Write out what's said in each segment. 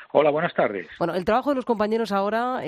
Hola, buenas tardes. Bueno, el trabajo de los compañeros ahora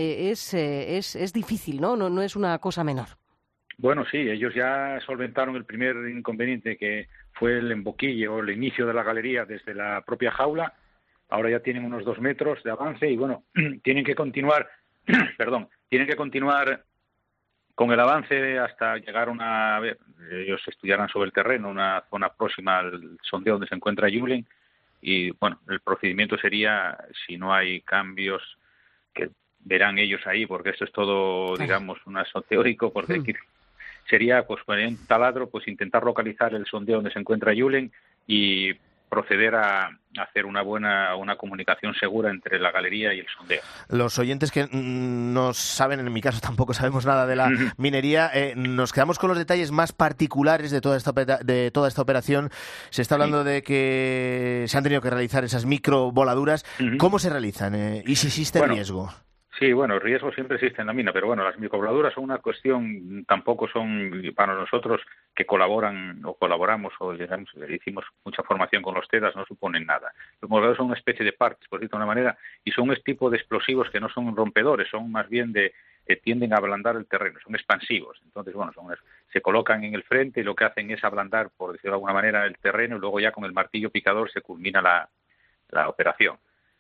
es difícil, ¿no? No es una cosa menor. Bueno, sí, ellos ya solventaron el primer inconveniente que fue el emboquille o el inicio de la galería desde la propia jaula. Ahora ya tienen unos 2 metros de avance y bueno, tienen que continuar, perdón, tienen que continuar con el avance hasta llegar a ver, ellos estudiarán sobre el terreno, una zona próxima al sondeo donde se encuentra Julen y bueno, el procedimiento sería, si no hay cambios que verán ellos ahí, porque esto es todo, Claro. digamos, un aso teórico, porque aquí sería, pues, con un taladro, pues intentar localizar el sondeo donde se encuentra Julen y proceder a hacer una comunicación segura entre la galería y el sondeo. Los oyentes que no saben, en mi caso tampoco sabemos nada de la minería, nos quedamos con los detalles más particulares de toda esta operación. Se está hablando de que se han tenido que realizar esas microvoladuras. ¿Cómo se realizan y si existe riesgo? Sí, bueno, el riesgo siempre existe en la mina, pero bueno, las microvoladuras son una cuestión, tampoco son para nosotros que colaboran o colaboramos o digamos, hicimos mucha formación con los TEDAS, no suponen nada. Los microvoladuras son una especie de parches, por decirlo de una manera, y son un tipo de explosivos que no son rompedores, son más bien tienden a ablandar el terreno, son expansivos. Entonces, bueno, se colocan en el frente y lo que hacen es ablandar, por decirlo de alguna manera, el terreno y luego ya con el martillo picador se culmina la operación.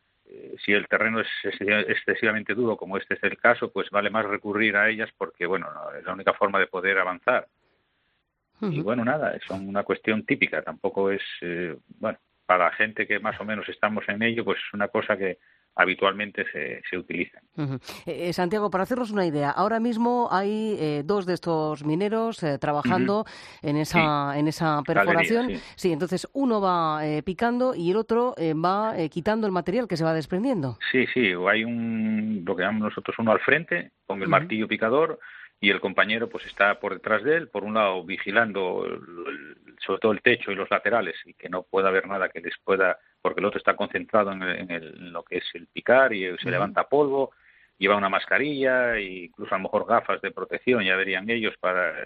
Si el terreno es excesivamente duro, como este es el caso, pues vale más recurrir a ellas porque, bueno, es la única forma de poder avanzar. Y bueno, nada, es una cuestión típica, tampoco es, bueno, para la gente que más o menos estamos en ello, pues es una cosa que habitualmente se utiliza. Santiago, para hacernos una idea, ahora mismo hay dos de estos mineros trabajando en esa perforación. Galería, sí. Sí, entonces uno va picando y el otro va quitando el material que se va desprendiendo. Sí, hay lo que llamamos nosotros uno al frente, con el martillo picador, y el compañero pues está por detrás de él, por un lado vigilando sobre todo el techo y los laterales y que no pueda haber nada que les pueda, porque el otro está concentrado en lo que es el picar y se levanta polvo, lleva una mascarilla e incluso a lo mejor gafas de protección, ya verían ellos, para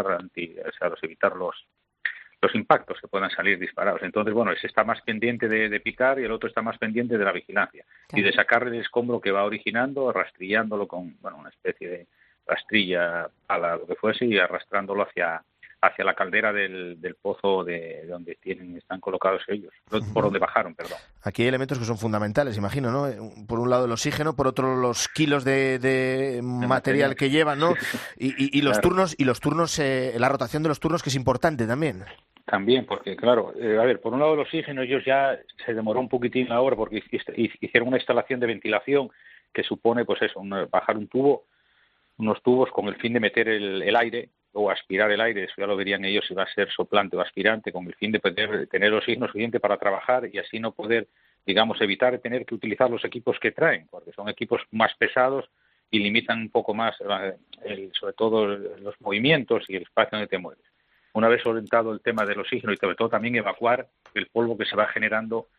evitar los impactos que puedan salir disparados. Entonces, bueno, ese está más pendiente de picar y el otro está más pendiente de la vigilancia y de sacarle el escombro que va originando, rastrillándolo con una especie de rastrilla, pala, lo que fuese, y arrastrándolo hacia la caldera del pozo de donde están colocados ellos, por donde bajaron, perdón. Aquí hay elementos que son fundamentales, imagino, ¿no? Por un lado el oxígeno, por otro los kilos de material que llevan, ¿no? Y los turnos, la rotación de los turnos, que es importante también. También, porque claro, a ver, por un lado el oxígeno, ellos ya se demoró un poquitín la obra porque hicieron una instalación de ventilación que supone, pues eso, bajar unos tubos con el fin de meter el aire o aspirar el aire, eso ya lo verían ellos si va a ser soplante o aspirante, con el fin de poder tener oxígeno suficiente para trabajar y así no poder, digamos, evitar tener que utilizar los equipos que traen, porque son equipos más pesados y limitan un poco más, sobre todo los movimientos y el espacio donde te mueves. Una vez orientado el tema del oxígeno y sobre todo también evacuar el polvo que se va generando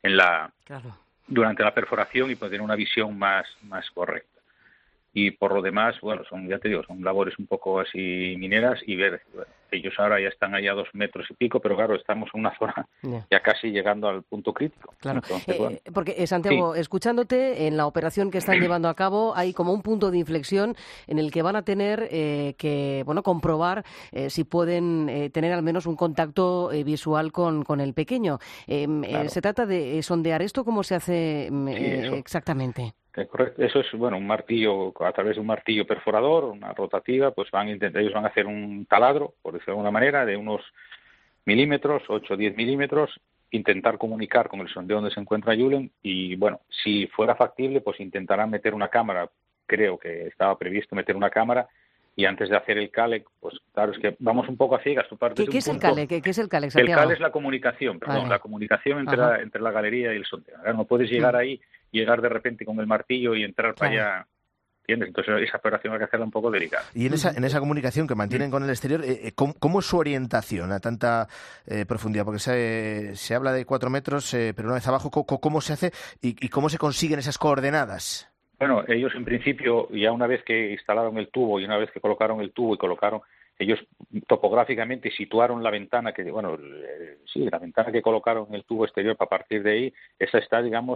durante la perforación y poder tener una visión más correcta. Y por lo demás, bueno, son labores un poco así mineras y ver, ellos ahora ya están allá a 2 metros y pico, pero claro, estamos en una zona ya casi llegando al punto crítico. Claro, Entonces, porque Santiago, escuchándote, en la operación que están llevando a cabo hay como un punto de inflexión en el que van a tener que, comprobar si pueden tener al menos un contacto visual con el pequeño. ¿Se trata de sondear esto? ¿Cómo se hace exactamente? Correcto. Eso es, un martillo, a través de un martillo perforador, una rotativa, pues ellos van a hacer un taladro, por decirlo de alguna manera, de unos milímetros, 8 o 10 milímetros, intentar comunicar con el sondeo donde se encuentra Julen y, bueno, si fuera factible, pues intentarán meter una cámara, creo que estaba previsto meter una cámara, y antes de hacer el cale, pues claro, es que vamos un poco a ciegas. ¿Qué es el cale? ¿Qué es el cale, Santiago? El cale es la comunicación, la comunicación entre la galería y el sondeo. Ahora no puedes llegar ahí, llegar de repente con el martillo y entrar para allá, ¿entiendes? Entonces esa operación hay que hacerla un poco delicada. Y en esa comunicación que mantienen con el exterior, ¿cómo es su orientación a tanta profundidad? Porque se habla de 4 metros, pero una vez abajo, ¿cómo se hace y cómo se consiguen esas coordenadas? Bueno, ellos en principio, ya una vez que instalaron el tubo y una vez que colocaron el tubo ellos topográficamente situaron la ventana la ventana que colocaron en el tubo exterior para partir de ahí, esa está, digamos,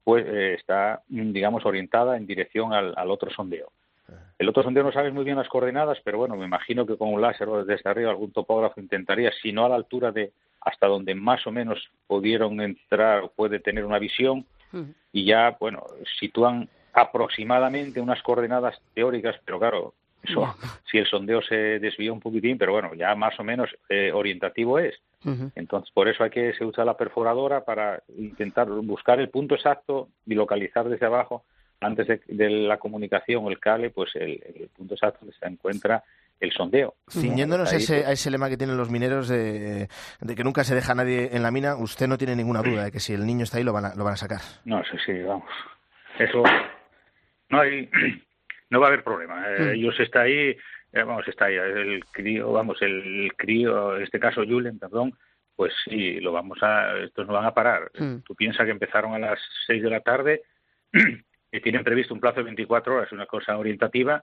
está, digamos, orientada en dirección al otro sondeo. El otro sondeo no sabes muy bien las coordenadas, pero bueno, me imagino que con un láser o desde arriba algún topógrafo intentaría, si no a la altura de hasta donde más o menos pudieron entrar o puede tener una visión, y ya, bueno, sitúan aproximadamente unas coordenadas teóricas, pero claro, eso, si el sondeo se desvía un poquitín, pero bueno, ya más o menos orientativo es. Entonces, por eso se usa la perforadora para intentar buscar el punto exacto y localizar desde abajo, antes de la comunicación o el cable, pues el punto exacto donde se encuentra el sondeo. Ciñéndonos a ese lema que tienen los mineros de que nunca se deja a nadie en la mina, usted no tiene ninguna duda de que si el niño está ahí lo van a sacar. No, sí, vamos. Eso no va a haber problema. Ellos está ahí, está ahí el crío, en este caso Julen, perdón, pues sí, estos no van a parar. Tú piensas que empezaron a las 6 de la tarde, que tienen previsto un plazo de 24 horas, una cosa orientativa,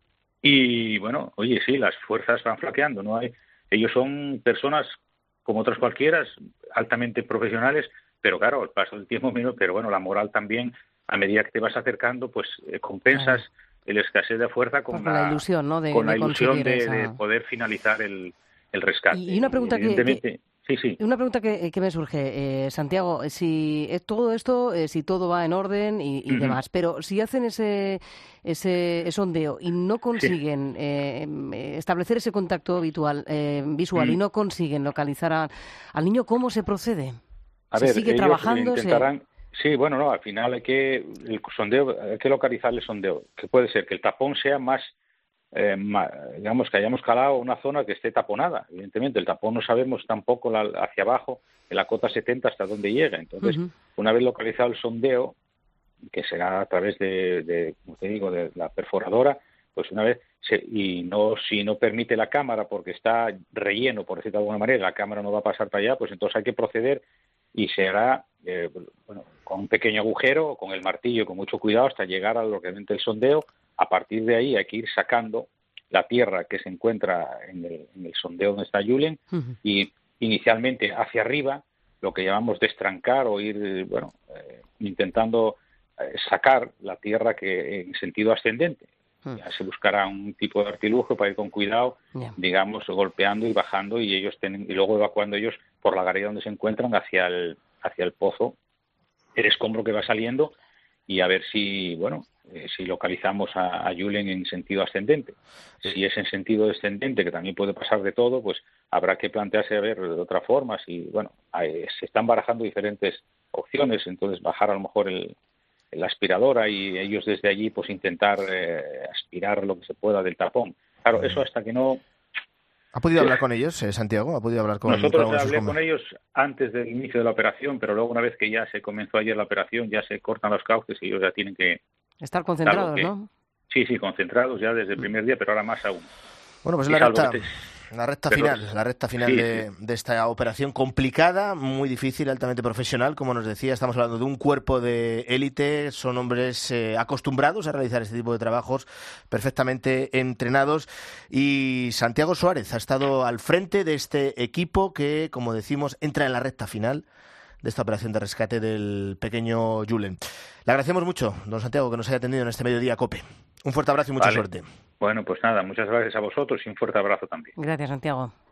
y bueno, oye, sí, las fuerzas van flaqueando, ellos son personas como otras cualquiera, altamente profesionales, pero claro, al paso del tiempo, pero bueno, la moral también, a medida que te vas acercando, pues compensas el escasez de fuerza con la ilusión, ¿no? Con la ilusión de poder finalizar el rescate. Y una pregunta Sí. Una pregunta que me surge, Santiago, si todo esto, si todo va en orden y demás, pero si hacen ese sondeo y no consiguen establecer ese contacto visual y no consiguen localizar al niño, ¿cómo se procede? ¿Se sigue trabajando? Sí, bueno, no, al final hay que localizar el sondeo, que puede ser que el tapón sea más, digamos, que hayamos calado una zona que esté taponada. Evidentemente, el tapón no sabemos tampoco hacia abajo, en la cota 70 hasta dónde llega. Entonces, una vez localizado el sondeo, que será a través como te digo, de la perforadora, pues una vez, si no permite la cámara porque está relleno, por decirlo de alguna manera, la cámara no va a pasar para allá, pues entonces hay que proceder y se hará con un pequeño agujero, con el martillo, con mucho cuidado, hasta llegar a lo que realmente el sondeo. A partir de ahí hay que ir sacando la tierra que se encuentra en el sondeo donde está Julen y inicialmente hacia arriba, lo que llamamos destrancar o ir intentando sacar la tierra que en sentido ascendente. Ya se buscará un tipo de artilugio para ir con cuidado, digamos, golpeando y bajando y luego evacuando ellos por la galería donde se encuentran hacia el pozo, el escombro que va saliendo, y a ver si localizamos a Julen en sentido ascendente. Si es en sentido descendente, que también puede pasar de todo, pues habrá que plantearse a ver de otra forma. Se están barajando diferentes opciones, entonces bajar a lo mejor la aspiradora y ellos desde allí pues intentar aspirar lo que se pueda del tapón. Claro, eso hasta que no... ¿Ha podido hablar con ellos, Santiago? ¿Ha podido hablar con Nosotros hablé con ellos antes del inicio de la operación, pero luego una vez que ya se comenzó ayer la operación, ya se cortan los cauces y ellos ya tienen que... Estar concentrados, ¿no? Sí, concentrados ya desde el primer día, pero ahora más aún. Bueno, pues la recta final de esta operación complicada, muy difícil, altamente profesional. Como nos decía, estamos hablando de un cuerpo de élite, son hombres acostumbrados a realizar este tipo de trabajos, perfectamente entrenados. Y Santiago Suárez ha estado al frente de este equipo que, como decimos, entra en la recta final de esta operación de rescate del pequeño Julen. Le agradecemos mucho, don Santiago, que nos haya atendido en este Mediodía COPE. Un fuerte abrazo y mucha suerte. Bueno, pues nada, muchas gracias a vosotros y un fuerte abrazo también. Gracias, Santiago.